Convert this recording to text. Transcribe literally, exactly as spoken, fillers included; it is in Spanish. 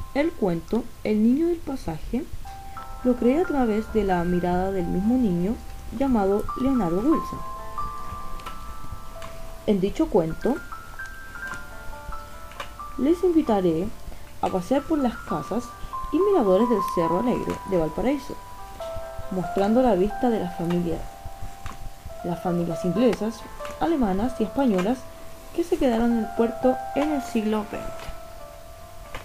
El cuento El niño del pasaje lo creé a través de la mirada del mismo niño llamado Leonardo Wilson. En dicho cuento, les invitaré a pasear por las casas y miradores del Cerro Alegre de Valparaíso, mostrando la vista de las familias, las familias inglesas, alemanas y españolas que se quedaron en el puerto en el siglo veinte.